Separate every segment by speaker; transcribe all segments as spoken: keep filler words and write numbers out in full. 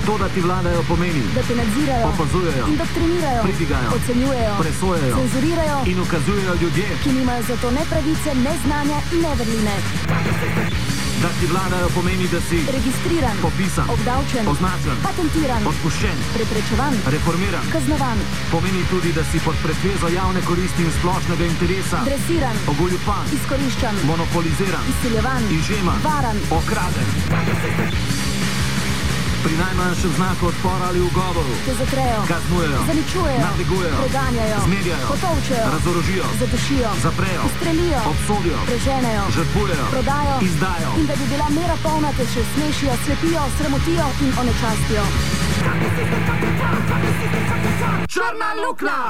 Speaker 1: To, da ti vladajo, pomeni,
Speaker 2: da te nadzirajo,
Speaker 1: opazujejo,
Speaker 2: indoktrinirajo,
Speaker 1: pridigajo,
Speaker 2: ocenjujejo,
Speaker 1: presojajo,
Speaker 2: cenzurirajo
Speaker 1: in ukazujejo ljudje,
Speaker 2: ki nimajo za to ne pravice, ne znanja, ne vrline.
Speaker 1: Da ti vladajo, pomeni, da si
Speaker 2: registriran,
Speaker 1: popisan,
Speaker 2: obdavčen,
Speaker 1: označen,
Speaker 2: patentiran,
Speaker 1: odpuščen,
Speaker 2: preprečevan,
Speaker 1: reformiran,
Speaker 2: kaznovan.
Speaker 1: Pomeni tudi, da si pod pretvezo javne koristi in splošnega interesa
Speaker 2: dresiran,
Speaker 1: ogoljupan,
Speaker 2: izkoriščan,
Speaker 1: monopoliziran,
Speaker 2: izsiljevan,
Speaker 1: izžeman,
Speaker 2: varan,
Speaker 1: okraden. Pri najmanjšem znaku odpora ali ugovoru
Speaker 2: te zatrejo,
Speaker 1: kaznujejo,
Speaker 2: zaničujejo,
Speaker 1: nadlegujejo,
Speaker 2: preganjajo,
Speaker 1: zmerjajo,
Speaker 2: potolčejo,
Speaker 1: razorožijo,
Speaker 2: zadušijo,
Speaker 1: zaprejo,
Speaker 2: ustrelijo,
Speaker 1: obsodijo,
Speaker 2: preženejo,
Speaker 1: žrtvujejo,
Speaker 2: prodajo,
Speaker 1: izdajo.
Speaker 2: In da bi bila mera polna, te še smešijo, slepijo, sramotijo in onečastijo.
Speaker 1: Črna luknja!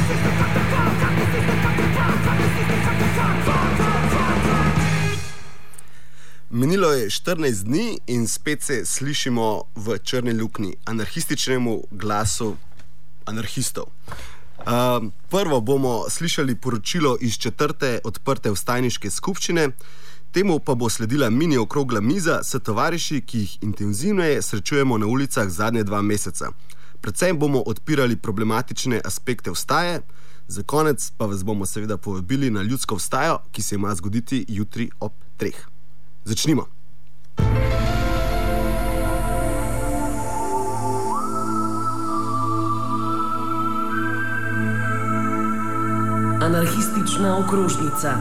Speaker 3: Minilo je štirinajst dni in spet se slišimo v Črni luknji, anarhističnemu glasu anarhistov. Uh, prvo bomo slišali poročilo iz četrte odprte vstajniške skupščine, temu pa bo sledila mini okrogla miza s tovariši, ki jih intenzivneje srečujemo na ulicah zadnje dva meseca. Predvsem bomo odpirali problematične aspekte vstaje, za konec pa vas bomo seveda povabili na ljudsko vstajo, ki se ima zgoditi jutri ob treh. Začnimo.
Speaker 4: Anarhistična okrožnica.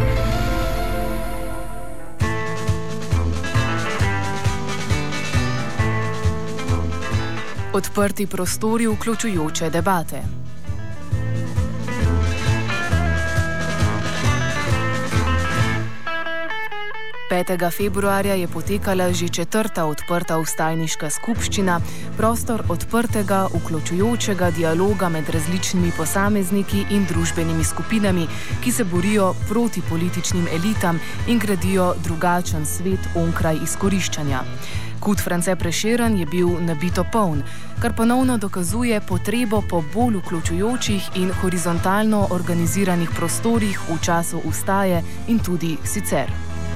Speaker 4: Odprti prostori vključujoče debate. petega februarja je potekala že četrta odprta vstajniška skupščina, prostor odprtega, vključujočega dialoga med različnimi posamezniki in družbenimi skupinami, ki se borijo proti političnim elitam in gradijo drugačen svet onkraj izkoriščanja. Kud France Prešeren je bil nabito poln, kar ponovno dokazuje potrebo po bolj vključujočih in horizontalno organiziranih prostorih v času vstaje in tudi sicer.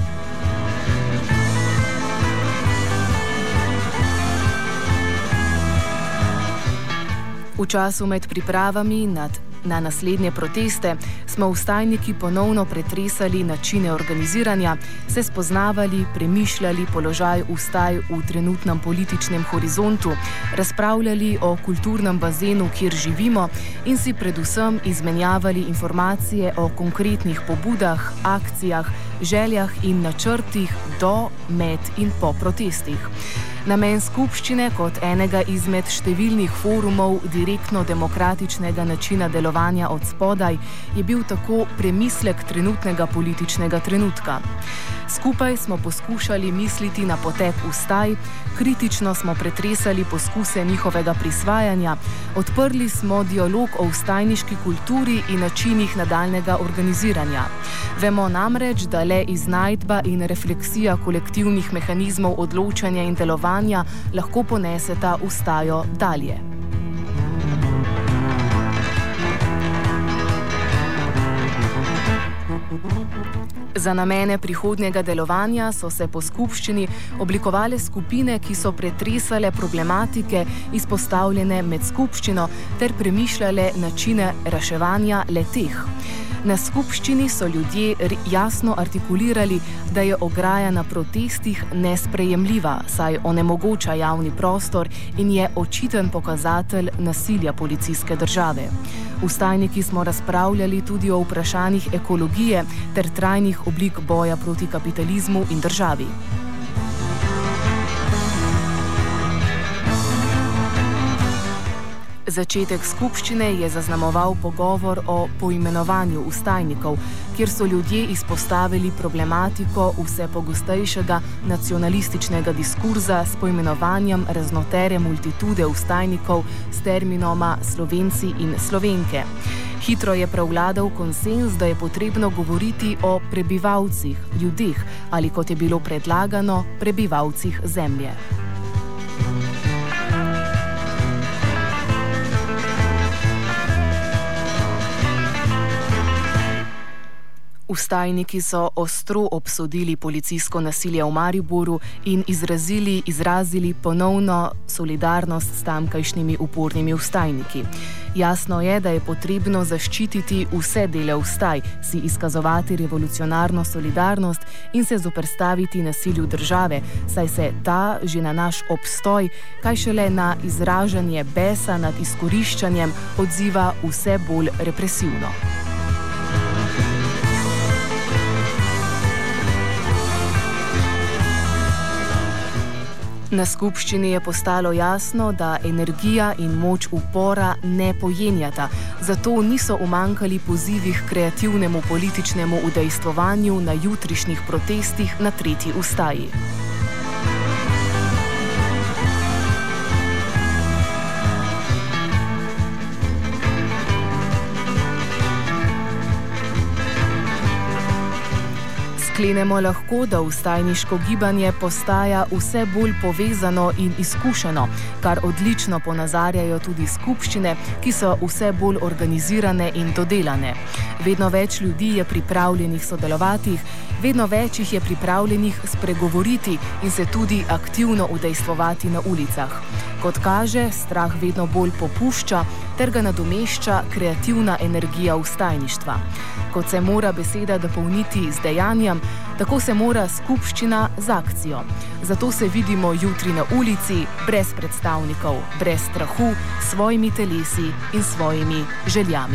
Speaker 4: V času med pripravami nad, na naslednje proteste smo vstajniki ponovno pretresali načine organiziranja, se spoznavali, premišljali položaj vstaj v trenutnem političnem horizontu, razpravljali o kulturnem bazenu, kjer živimo in si predvsem izmenjavali informacije o konkretnih pobudah, akcijah, željah in načrtih do, med in po protestih. Namen skupščine kot enega izmed številnih forumov direktno demokratičnega načina delovanja od spodaj je bil tako premislek trenutnega političnega trenutka. Skupaj smo poskušali misliti na potek vstaj, kritično smo pretresali poskuse njihovega prisvajanja, odprli smo dialog o vstajniški kulturi in načinih nadaljnega organiziranja. Vemo namreč, da le iznajdba in refleksija kolektivnih mehanizmov odločanja in delovanja lahko poneseta vstajo dalje. Za namene prihodnjega delovanja so se po skupščini oblikovale skupine, ki so pretresale problematike izpostavljene med skupščino ter premišljale načine reševanja le-teh. Na skupščini so ljudje jasno artikulirali, da je ograja na protestih nesprejemljiva, saj onemogoča javni prostor in je očiten pokazatelj nasilja policijske države. Vstajniki smo razpravljali tudi o vprašanjih ekologije ter trajnih oblik boja proti kapitalizmu in državi. Začetek skupščine je zaznamoval pogovor o poimenovanju vstajnikov, kjer so ljudje izpostavili problematiko vse pogostejšega nacionalističnega diskurza s poimenovanjem raznotere multitude vstajnikov s terminoma Slovenci in Slovenke. Hitro je prevladal konsenz, da je potrebno govoriti o prebivalcih, ljudeh ali, kot je bilo predlagano, prebivalcih zemlje. Vstajniki so ostro obsodili policijsko nasilje v Mariboru in izrazili, izrazili ponovno solidarnost s tamkajšnjimi upornimi vstajniki. Jasno je, da je potrebno zaščititi vse dele vstaj, si izkazovati revolucionarno solidarnost in se zoperstaviti nasilju države, saj se ta že na naš obstoj, kaj šele na izražanje besa nad izkoriščanjem, odziva vse bolj represivno. Na skupščini je postalo jasno, da energija in moč upora ne pojenjata, zato niso umanjkali pozivi k kreativnemu političnemu udejstvovanju na jutrišnjih protestih na tretji vstaji. Sklenemo lahko, da vstajniško gibanje postaja vse bolj povezano in izkušeno, kar odlično ponazarjajo tudi skupščine, ki so vse bolj organizirane in dodelane. Vedno več ljudi je pripravljenih sodelovati, vedno več jih je pripravljenih spregovoriti in se tudi aktivno udejstvovati na ulicah. Kot kaže, strah vedno bolj popušča ter ga nadomešča kreativna energija vstajništva. Kot se mora beseda dopolniti z dejanjem, tako se mora skupščina z akcijo. Zato se vidimo jutri na ulici, brez predstavnikov, brez strahu, s svojimi telesi in svojimi željami.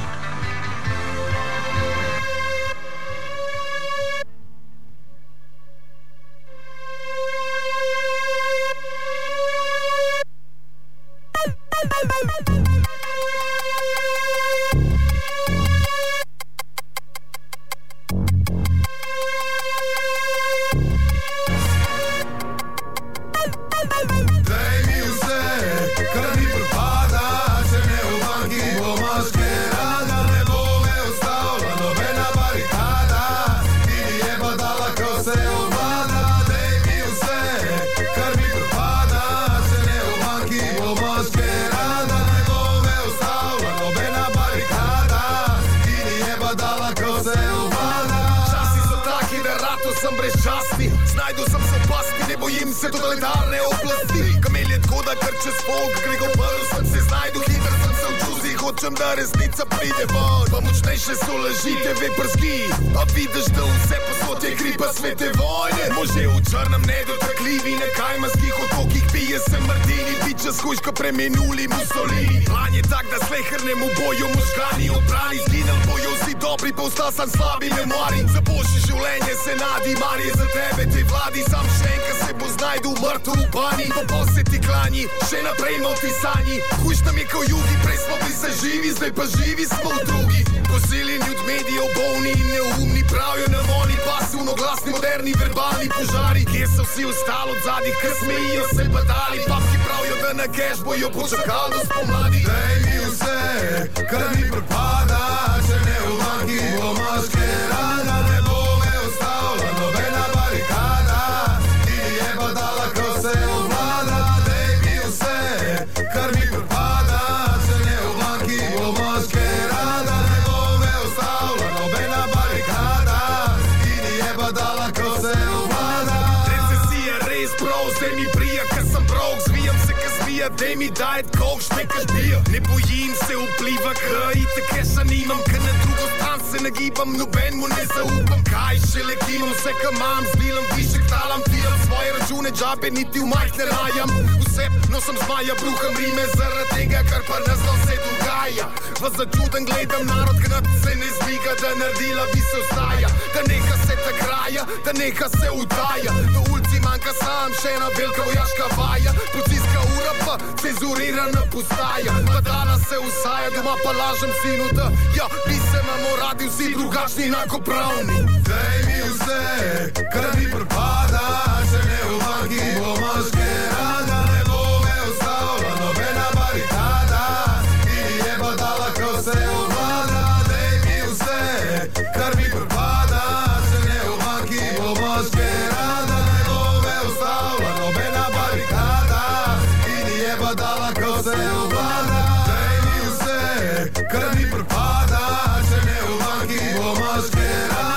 Speaker 5: Sem brez časti, znajdu sem se v pasti, ne bojim se totalitarne oblasti. Kamel je tako, da kar čez folk gre go prv, sem se znajdu hiter, sem se v čuzi, hočem, da resnica pride von. Pa močnejše so laži, te ve prski, a vidiš, da vse posod je kri pa svete vojne. Može v črnem nedotakljivi, na kajmanskih otokih pije se Martini, piče skuška premenuli Mussolini. Plan je tak, da slehernemu boju možgani obrani, zginel bojo vsi dobri, pa ostal sam slabi memori. Za boljše življenje se nadi, mar je za tebe te vladi, sam še enkrat se bo znajdu mrtv v bani. Pa poseti klanji, še naprej moti sanji, hujš nam je kao jugi, prej smo bili se živi, zdaj pa živi smo v drugi. Posiljeni od medijev, bolni in neumni, pravijo nam oni pasivno glasni, moderni, verbalni požari. Kje so vsi ostali od zadnjih, ker smejijo se pa dali, papki pravijo, da na cash bojo počakali do spomladi. Daj mi vse, kar mi pripada, če ne umanjki, bo maškerada, ne bo me ostavila nobena barikada, ki je pa dala, ko se obvlada. Daj mi vse, kar mi pripada, če ne umanjki, bo maškerada, ne bo me ostavila nobena barikada, ki je pa dala, ko se obvlada. Recesija res prav, zdaj mi prija, ker sem brok, zvijam se, ker zvija, daj mi dajet kok, štekaš bijo. Ne bojim se vpliva, kaj te keša nimam, ker na drugo stran se nagibam, noben mu ne zaupam. Kaj šele kimam, vse kam imam, zbilam višek, talam, filam svoje račune, džabe niti v majh ne rajam. Vse nosim zmaja, bruham rime, zaradi tega, kar pa nazlo se dogaja. V začuden gledam narod, gnat se ne zmiga, da naredila bi se vstaja, da neha se ta kraja, da neha se udaja. V ulici manjka sam, še ena velika vojaška vaja, policijska ura pa cenzurirana postaja. Pa dana se usaja, doma pa lažem sinu, da ja, mi se imamo radi vsi drugačni, enakopravni. Daj mi vse, kar mi pripada, če ne umanjki, bo maškerada, ne bo me ostavila nobena barikada, ki je pa dala, ko se obvlada. Daj mi vse, kar mi pripada, če ne umanjki, bo maškerada, ne bo me ostavila nobena barikada, ki je pa dala, ko se obvlada. Daj mi vse, kar mi pripada, če ne umanjki, bo maškerada.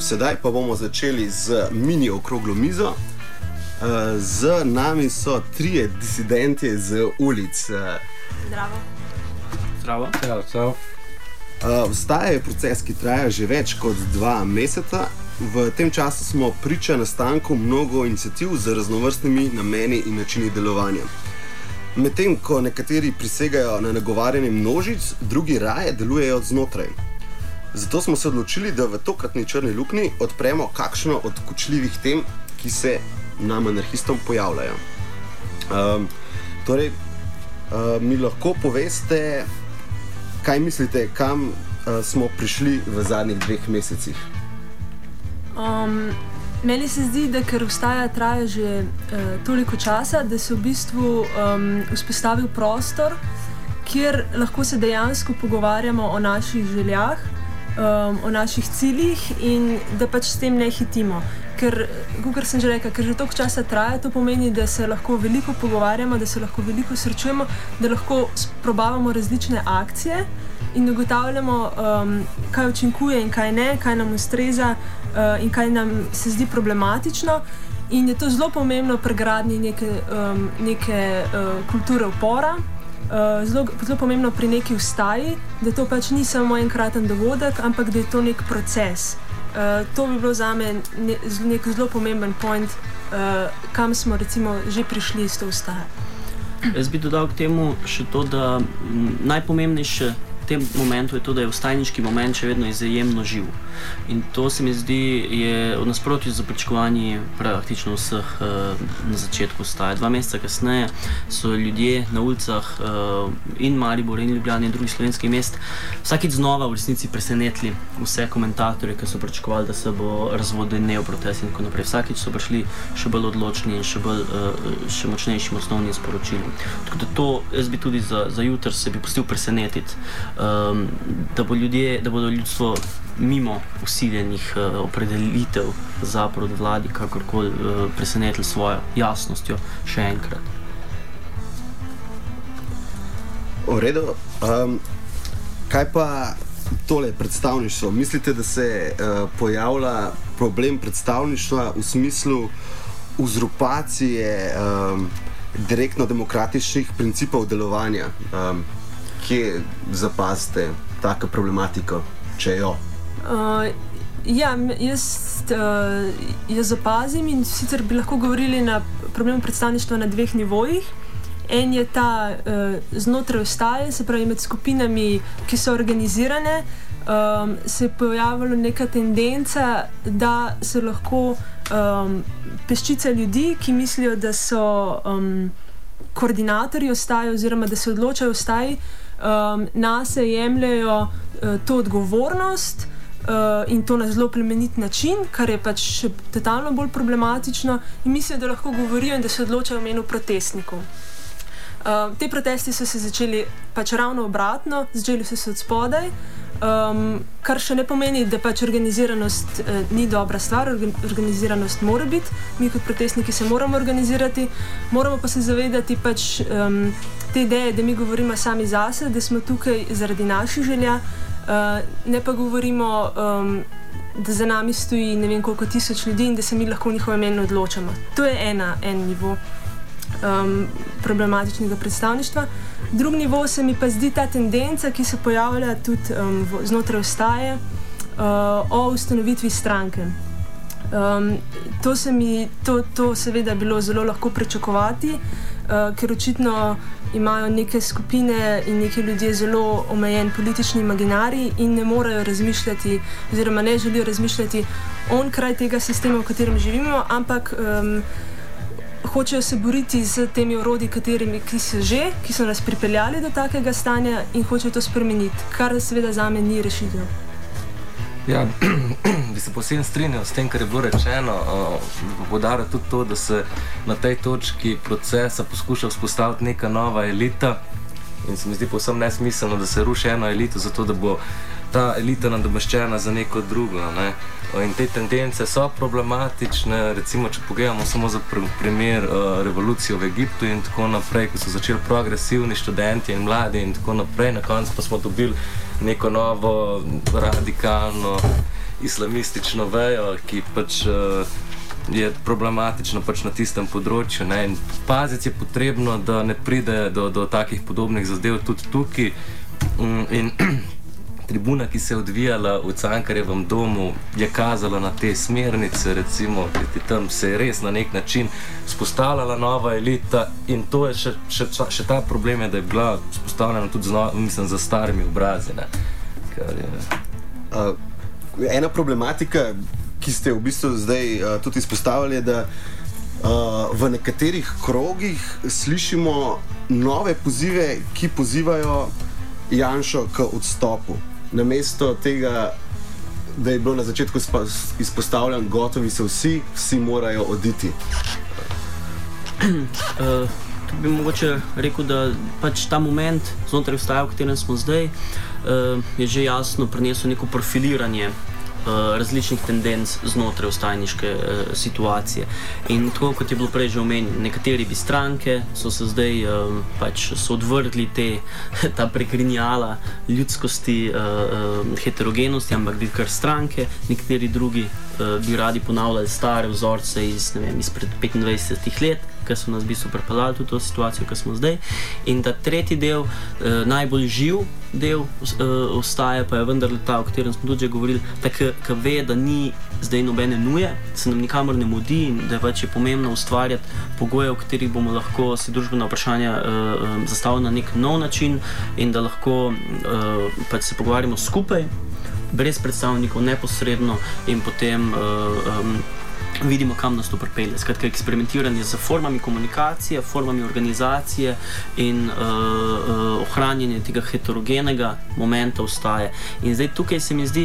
Speaker 3: sedaj pa bomo začeli z mini okroglo mizo. Uh, z nami so trije disidenti z ulic.
Speaker 2: Zdravo.
Speaker 6: Zdravo.
Speaker 7: Ja, zdravo.
Speaker 3: Uh, Vstaja je proces, ki traja že več kot dva meseca. V tem času smo priča nastanku mnogo iniciativ z raznovrstnimi nameni in načini delovanja. Medtem ko nekateri prisegajo na nagovarjanje množic, drugi raje delujejo znotraj. Zato smo se odločili, da v tokratni Črni luknji odpremo kakšno od kočljivih tem, ki se nam anarhistom pojavljajo. Um, torej, uh, mi lahko poveste, kaj mislite, kam uh, smo prišli v zadnjih dveh mesecih?
Speaker 8: Um, meni se zdi, da ker vstaja traja že uh, toliko časa, da se v bistvu um, vzpostavil prostor, kjer lahko se dejansko pogovarjamo o naših željah, um, o naših ciljih in da pač s tem ne hitimo. Ker, kot sem že rekla, ker že toliko časa traja, to pomeni, da se lahko veliko pogovarjamo, da se lahko veliko srečujemo, da lahko probavamo različne akcije in ugotavljamo, um, kaj učinkuje in kaj ne, kaj nam ustreza uh, in kaj nam se zdi problematično. In je to zelo pomembno pri gradnji neke, um, neke uh, kulture upora, uh, zelo, zelo pomembno pri neki vstaji, da to pač ni samo enkraten dogodek, ampak da je to nek proces. Uh, to bi bilo za me ne, nek zelo pomemben point, uh, kam smo recimo že prišli s to vstajo.
Speaker 6: Jaz bi dodal k temu še to, da m, najpomembnejše v tem momentu je to, da je vstajniški moment še vedno izjemno živ. In to se mi zdi je v nasprotju z pričakovanji praktično vseh uh, na začetku vstaje. Dva meseca kasneje so ljudje na ulicah uh, in Maribor in Ljubljane in drugih slovenskih mest vsakič znova v resnici presenetili vse komentatorje, ki so pričakovali, da se bo razvodenel protest in tako naprej. Vsakič so prišli še bolj odločni in še, bolj, uh, še močnejšim osnovnim sporočilom. Tako da to jaz bi tudi za, za jutr se bi pustil presenetiti. Um, da, bo ljudje, da bodo ljudstvo mimo usiljenih uh, opredelitev za proti vladi kakorkoli uh, presenetili svojo jasnostjo še enkrat.
Speaker 3: V redu. Um, kaj pa tole predstavništvo? Mislite, da se uh, pojavlja problem predstavništva v smislu uzurpacije um, direktno demokratičnih principov delovanja? Um, Kje zapazite tako problematiko, če jo?
Speaker 8: Uh, ja, jaz, uh, jaz zapazim in sicer bi lahko govorili na problemu predstavništva na dveh nivojih. En je ta uh, znotraj vstaje, se pravi med skupinami, ki so organizirane, um, se je pojavila neka tendenca, da se lahko um, peščica ljudi, ki mislijo, da so um, koordinatorji vstaje oziroma da se odločajo vstaje, Um, nase jemljajo uh, to odgovornost uh, in to na zelo plemenit način, kar je pač še totalno bolj problematično in mislijo, da lahko govorijo in da se odločajo v imenu protestnikov. Uh, te protesti so se začeli pač ravno obratno, začeli so se od spodaj, um, kar še ne pomeni, da pač organiziranost uh, ni dobra stvar, organiziranost mora biti, mi kot protestniki se moramo organizirati, moramo pa se zavedati pač um, te ideje, da mi govorimo sami zase, da smo tukaj zaradi naših želja, uh, ne pa govorimo, um, da za nami stoji ne vem koliko tisoč ljudi in da se mi lahko v njihovem imenu odločamo. To je ena, en nivo um, problematičnega predstavništva. Drug nivo se mi pa zdi ta tendenca, ki se pojavlja tudi um, v, znotraj vstaje, uh, o ustanovitvi stranke. Um, to se mi, to, to seveda bilo zelo lahko pričakovati, uh, ker očitno imajo neke skupine in neki ljudje zelo omejen politični imaginarij in ne morejo razmišljati oziroma ne želijo razmišljati onkraj tega sistema, v katerem živimo, ampak um, hočejo se boriti z temi orodji, katerimi, ki so že, ki so nas pripeljali do takega stanja in hočejo to spremeniti, kar seveda zame ni rešitev.
Speaker 7: Ja, bi se posebno strinjal s tem, kar je bilo rečeno, poudarja tudi to, da se na tej točki procesa poskuša vzpostaviti neka nova elita in se mi zdi povsem nesmiselno, da se ruši eno elito, zato da bo ta elita nadomeščena za neko drugo. Ne? In te tendence so problematične, recimo, če pogledamo samo za primer uh, revolucije v Egiptu in tako naprej, ko so začeli progresivni študenti in mladi in tako naprej, na koncu pa smo dobili neko novo, radikalno islamistično vejo, ki pač uh, je problematično pač na tistem področju. Ne? In paziti je potrebno, da ne pride do, do takih podobnih zadev tudi tukaj. Um, in tribuna, ki se je odvijala v Cankarjevem domu, je kazala na te smernice, recimo, ki tam se je res na nek način spostavljala nova elita in to je še, še, še ta problem, je, da je bila spostavljena tudi z, no, mislim, za starimi obrazi. Ne? Kar je...
Speaker 3: uh, ena problematika, ki ste v bistvu zdaj uh, tudi izpostavili, je, da uh, v nekaterih krogih slišimo nove pozive, ki pozivajo Janšo k odstopu. Namesto tega, da je bilo na začetku izpostavljeno, gotovi so vsi, vsi morajo oditi.
Speaker 6: Uh, tu bi mogoče rekel, da pač ta moment znotraj ustave, v katerem smo zdaj, uh, je že jasno prinesel neko profiliranje različnih tendenc znotraj ustajniške uh, situacije. In tako, kot je bilo prej že omenjeno, nekateri bi stranke so se zdaj um, pač so odvrgli te, ta prekrinjala ljudskosti, uh, uh, heterogenosti, ampak bi kar stranke, nekateri drugi uh, bi radi ponavljali stare vzorce iz, ne vem, izpred petindvajsetih let, ki so nas v bistvu pripeljali v to situacijo, ki smo zdaj. In ta tretji del, eh, najbolj živ del eh, ostaje, pa je vendar ta, o katerem smo tudi že govorili, tak, ki ve, da ni zdaj nobene nuje, se nam nikamor ne mudi in da pač je pomembno ustvarjati pogoje, v katerih bomo lahko si družbena vprašanja eh, zastavili na nek nov način in da lahko eh, pač se pogovarjamo skupaj, brez predstavnikov, neposredno in potem eh, um, vidimo, kam nas to pripelje. Skratka, eksperimentiranje z formami komunikacije, formami organizacije in uh, uh, ohranjanje tega heterogenega momenta ostaje. In zdaj tukaj se mi zdi,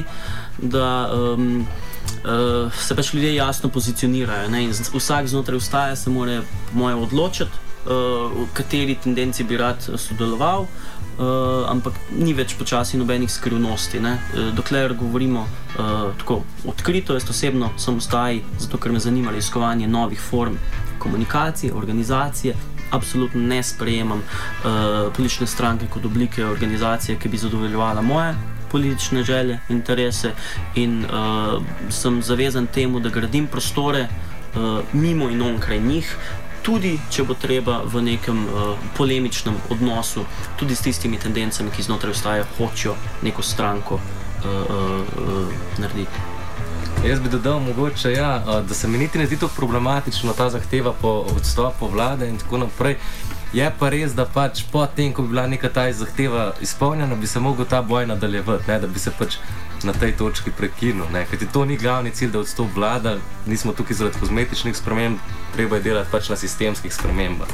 Speaker 6: da um, uh, se pač ljudje jasno pozicionirajo. Ne? In vsak znotraj ustaje se mora po mojem odločiti, uh, v kateri tendenci bi rad sodeloval, uh, ampak ni več počasi nobenih skrivnosti. Ne? Uh, dokler govorimo uh, tako odkrito, jaz osebno sem ustaji, zato ker me zanima iskovanje novih form komunikacije, organizacije. Absolutno ne sprejemam uh, politične stranke kot oblike organizacije, ki bi zadovoljevala moje politične želje, interese in uh, sem zavezan temu, da gradim prostore uh, mimo in onkraj njih, tudi če bo treba v nekem uh, polemičnem odnosu, tudi s tistimi tendencami, ki znotraj ustaje hočejo neko stranko uh, uh, uh, narediti.
Speaker 7: Jaz bi dodal mogoče, ja, da se mi niti ne zdi to problematično, ta zahteva po odstopu vlade in tako naprej. Je pa res, da pač po tem, ko bi bila neka ta zahteva izpolnjena, bi se mogel ta boj nadaljevati, ne, da bi se pač na tej točki prekinil. Kajti to ni glavni cilj, da odstop vlada, nismo tukaj zaradi kozmetičnih sprememb, treba je delati pač na sistemskih spremembah.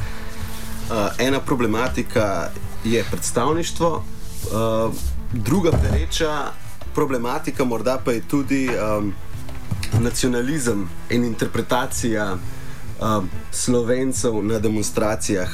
Speaker 3: Uh, ena problematika je predstavništvo, uh, druga pereča problematika morda pa je tudi um, nacionalizem in interpretacija uh, Slovencev na demonstracijah.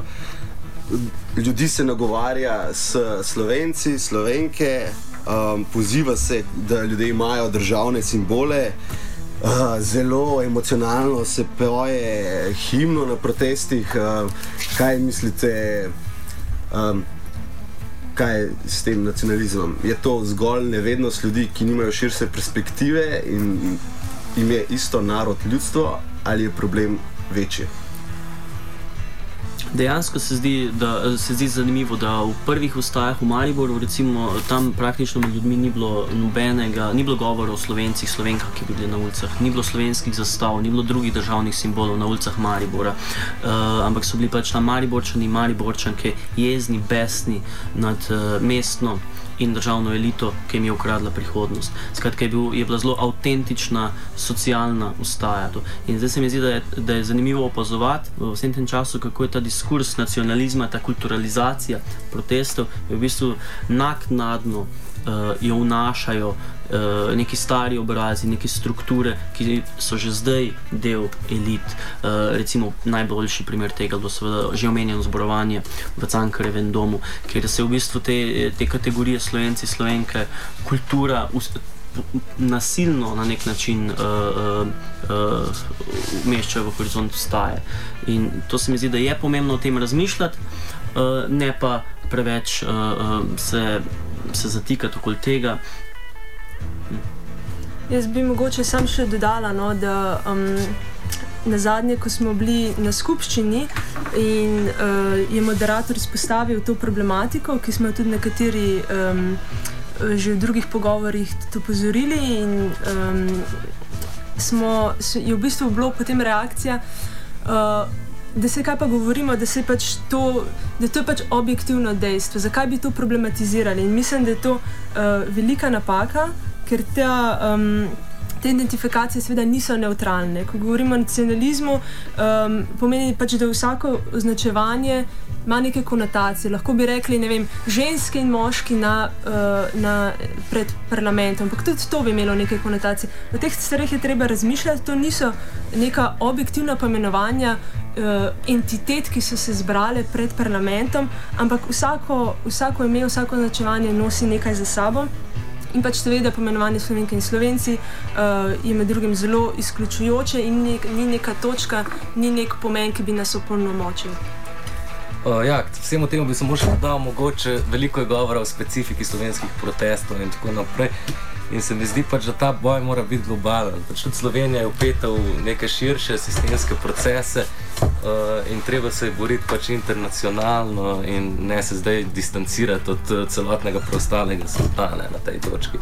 Speaker 3: Uh, ljudi se nagovarja s Slovenci, Slovenke, um, poziva se, da ljudje imajo državne simbole, uh, zelo emocionalno se poje himno na protestih. Uh, kaj mislite, um, kaj je s tem nacionalizmom? Je to zgolj nevednost ljudi, ki nimajo širše perspektive in jim je isto narod, ljudstvo, ali je problem večji?
Speaker 6: Dejansko se zdi, da, se zdi zanimivo, da v prvih ustajah v Mariboru, recimo, tam praktično med ljudmi ni bilo nobenega, ni bilo govora o Slovencih, Slovenkah, ki bi bili na ulicah, ni bilo slovenskih zastav, ni bilo drugih državnih simbolov na ulicah Maribora, uh, ampak so bili pač tam Mariborčani, Mariborčanke jezni, besni nad uh, mestno in državno elito, ki jim je ukradla prihodnost. Skratka, je, bil, je bila zelo avtentična socialna ustaja. To. In zdaj se mi zdi, da je, da je zanimivo opazovati v vsem tem času, kako je ta diskurs nacionalizma, ta kulturalizacija protestov, je v bistvu naknadno uh, jo vnašajo uh, neki stari obrazi, neke strukture, ki so že zdaj del elit. Uh, recimo najboljši primer tega bo seveda že omenjeno zborovanje v Cankarjevem domu, kjer se v bistvu te, te kategorije Slovenci, Slovenke, kultura us, nasilno na nek način uh, uh, uh, umeščajo v horizont ustaje. In to se mi zdi, da je pomembno o tem razmišljati, uh, ne pa preveč uh, uh, se, se zatikati okoli tega.
Speaker 8: Jaz bi mogoče sam še dodala, no, da um, na zadnje, ko smo bili na skupščini in uh, je moderator izpostavil to problematiko, ki smo jo tudi nekateri um, že v drugih pogovorih tudi opozorili in um, smo, je v bistvu bilo potem reakcija, uh, da se kaj pa govorimo, da se pač to, da to je pač objektivno dejstvo. Zakaj bi to problematizirali? In mislim, da je to uh, velika napaka, ker ta, um, te identifikacije seveda niso neutralne. Ko govorimo o nacionalizmu, um, pomeni pač, da vsako označevanje ima neke konotacije. Lahko bi rekli, ne vem, ženske in moški na, uh, na, pred parlamentom, ampak tudi to bi imelo neke konotacije. V teh stvareh je treba razmišljati, to niso neka objektivna pomenovanja uh, entitet, ki so se zbrale pred parlamentom, ampak vsako, vsako ime, vsako označevanje nosi nekaj za sabo. In pač seveda pomenovanje Slovenke in Slovenci uh, je med drugim zelo izključujoče in nek, ni neka točka, ni nek pomen, ki bi nas opolnomočil.
Speaker 7: Uh, ja, vsemu temu bi se možno dodal, mogoče veliko je govora o specifiki slovenskih protestov in tako naprej. In se mi zdi pač, da ta boj mora biti globalen. Pač tudi Slovenija je vpeta v neke širše sistemske procese uh, in treba se boriti pač internacionalno in ne se zdaj distancirati od uh, celotnega preostalega sveta na tej točki.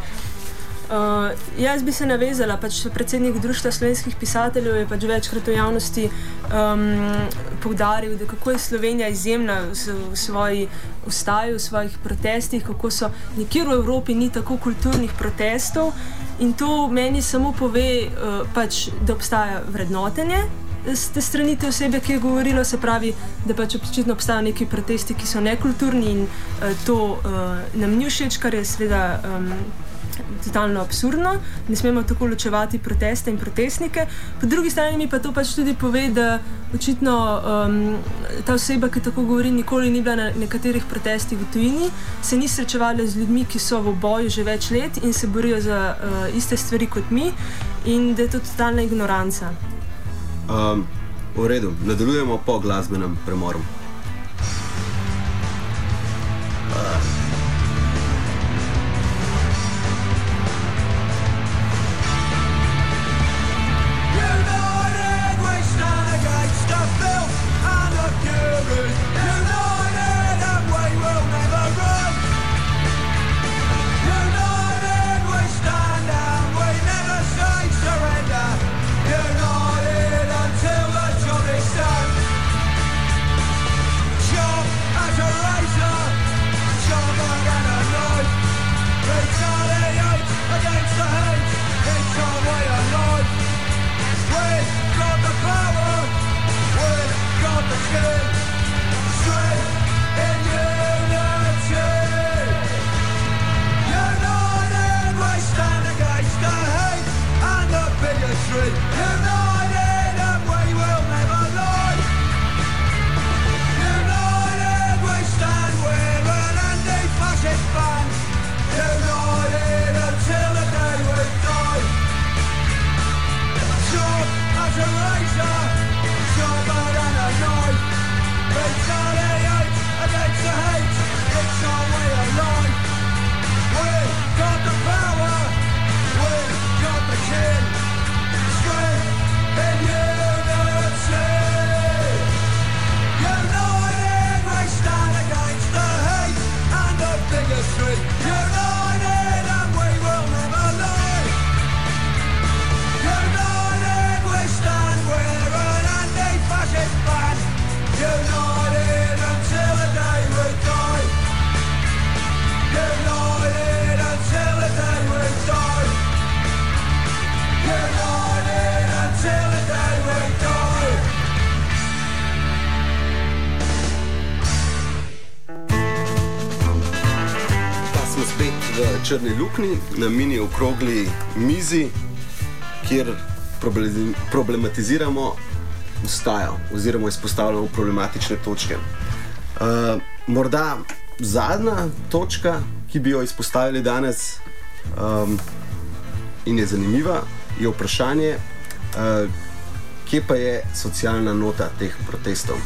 Speaker 8: Uh, jaz bi se navezala, pač predsednik Društva slovenskih pisateljev je pač večkrat v javnosti um, poudaril, da kako je Slovenija izjemna v, v svoji ustaji, v svojih protestih, kako so nikjer v Evropi ni tako kulturnih protestov in to meni samo pove, uh, pač, da obstaja vrednotenje z te strani te osebe, ki je govorilo, se pravi, da pač očitno obstajajo neki protesti, ki so nekulturni in uh, to uh, nam ni všeč, kar je seveda um, totalno absurdno, ne smemo tako ločevati proteste in protestnike. Po drugi strani mi pa to pač tudi pove, da očitno um, ta oseba, ki tako govori, nikoli ni bila na nekaterih protestih v tujini, se ni srečevala z ljudmi, ki so v boju že več let in se borijo za uh, iste stvari kot mi in da je to totalna ignoranca.
Speaker 3: Um, v redu, nadaljujemo po glasbenem premoru. Uh. Črni luknji na mini okrogli mizi, kjer problematiziramo ustajo oziroma izpostavljamo problematične točke. Uh, morda zadnja točka, ki bi jo izpostavili danes um, in je zanimiva, je vprašanje, uh, kje pa je socialna nota teh protestov.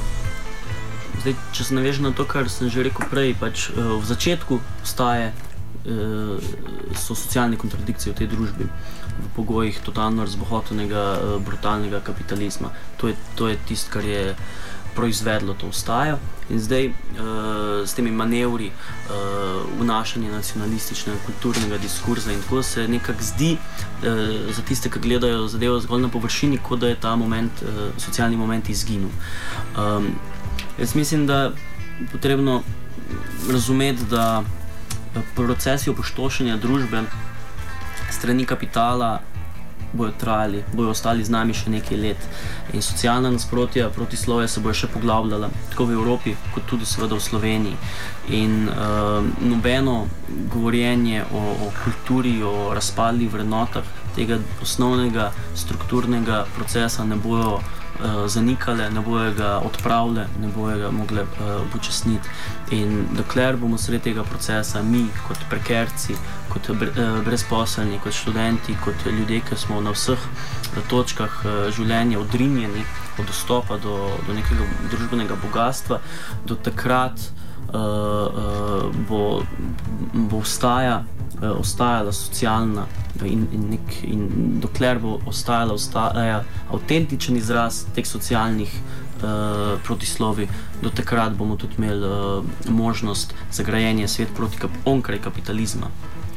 Speaker 6: Zdaj, če se navežem na to, kar sem že rekel prej, pač uh, v začetku ustaje so socialne kontradikcije v tej družbi. v pogojih totalno razbohotenega, brutalnega kapitalizma. To je, to je tisto, kar je proizvedlo to vstajo. In zdaj uh, s temi manevri uh, vnašanja nacionalističnega kulturnega diskurza in tako se nekako zdi uh, za tiste, ki gledajo zadevo zgolj na površini, kot da je ta moment, uh, socialni moment izginil. Um, jaz mislim, da je potrebno razumeti, da procesi opustošenja družbe strani kapitala bojo trajali, bojo ostali z nami še nekaj let. In socialna nasprotja, protislovja se bojo še poglabljala, tako v Evropi, kot tudi seveda v Sloveniji. In uh, nobeno govorjenje o, o kulturi, o razpadlih vrednotah tega osnovnega strukturnega procesa ne bojo uh, zanikale, ne bojo ga odpravile, ne bojo ga mogle uh, upočasniti. In dokler bomo sredi tega procesa mi, kot prekerci, kot brezposelni, kot študenti, kot ljudje, ki smo na vseh točkah življenja odrinjeni od dostopa do, do nekega družbenega bogatstva, do takrat uh, uh, bo, bo ostaja, uh, ostajala socialna in, in, nek, in dokler bo ostajala ostaja avtentičen izraz teh socialnih uh, protislovi, do takrat bomo tudi imeli uh, možnost za grajenje svet proti kap- onkraj kapitalizma.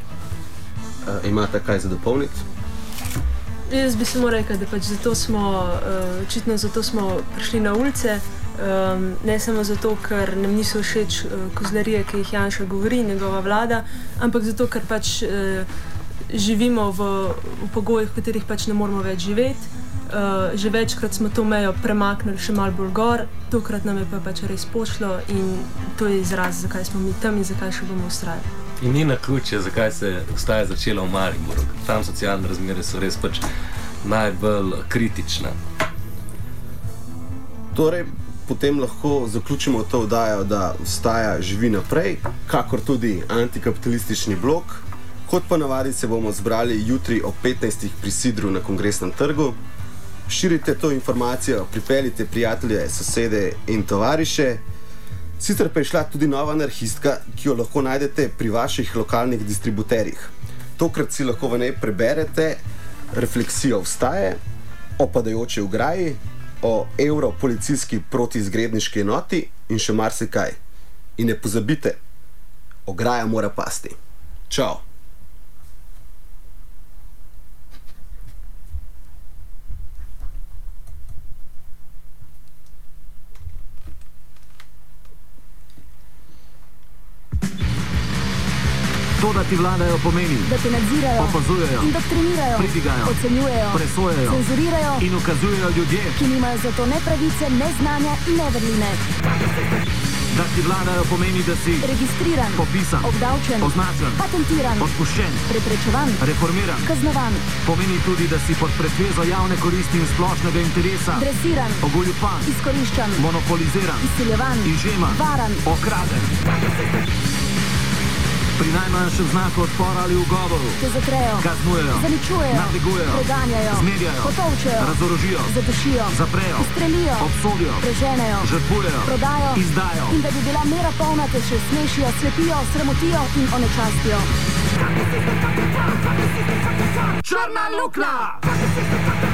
Speaker 3: Uh, imate kaj za dopolniti?
Speaker 8: Jaz bi samo rekel, da pač zato smo, uh, očitno zato smo prišli na ulice, um, ne samo zato, ker nam niso všeč uh, kozlarije, ki jih Janša govori, njegova vlada, ampak zato, ker pač uh, živimo v, v pogojih, v katerih pač ne moramo več živeti. Uh, že večkrat smo to mejo premaknili še malo bolj gor, tokrat nam je pa pač res pošlo in to je izraz, zakaj smo mi tam in zakaj še bomo ustrajali.
Speaker 7: In ni na ključe, zakaj se vstaja začela v Mariboru. Tam socialne razmere so res pač najbolj kritične.
Speaker 3: Torej, potem lahko zaključimo to oddajo, da vstaja živi naprej, kakor tudi antikapitalistični blok. Kot pa navadi se bomo zbrali jutri ob petnajstih pri Sidru na Kongresnem trgu. Širite to informacijo, pripeljite prijatelje, sosede in tovariše. Sicer pa je šla tudi nova anarhistka, ki jo lahko najdete pri vaših lokalnih distributerjih. Tokrat si lahko v njej preberete refleksijo vstaje, o padajoči ograji, o evro-policijski protiizgredniški enoti in še marsikaj. In ne pozabite, ograja mora pasti. Čau!
Speaker 1: To, da ti vladajo, pomeni,
Speaker 2: da te nadzirajo,
Speaker 1: opazujejo,
Speaker 2: indoktrinirajo,
Speaker 1: pridigajo,
Speaker 2: ocenjujejo,
Speaker 1: presojajo,
Speaker 2: cenzurirajo
Speaker 1: in ukazujejo ljudje,
Speaker 2: ki nimajo za to ne pravice, ne znanja in ne vrline.
Speaker 1: Da ti vladajo, pomeni, da si
Speaker 2: registriran,
Speaker 1: popisan,
Speaker 2: obdavčen,
Speaker 1: označen,
Speaker 2: patentiran,
Speaker 1: odpuščen,
Speaker 2: preprečevan,
Speaker 1: reformiran,
Speaker 2: kaznovan.
Speaker 1: Pomeni tudi, da si pod pretvezo javne koristi in splošnega interesa
Speaker 2: dresiran,
Speaker 1: ogoljupan,
Speaker 2: izkoriščan,
Speaker 1: monopoliziran,
Speaker 2: izsiljevan,
Speaker 1: izžeman,
Speaker 2: varan,
Speaker 1: okraden. Pri najmanjšem znaku odpora ali ugovoru
Speaker 2: te zatrejo,
Speaker 1: kaznujejo,
Speaker 2: zaničujejo,
Speaker 1: nadlegujejo,
Speaker 2: preganjajo,
Speaker 1: zmerjajo,
Speaker 2: potolčejo,
Speaker 1: razorožijo,
Speaker 2: zadušijo,
Speaker 1: zaprejo,
Speaker 2: ustrelijo,
Speaker 1: obsodijo,
Speaker 2: preženejo,
Speaker 1: žrtvujejo,
Speaker 2: prodajo,
Speaker 1: izdajo.
Speaker 2: In da bi bila mera polna, te še smešijo, slepijo, sramotijo in onečastijo.
Speaker 1: Črna luknja!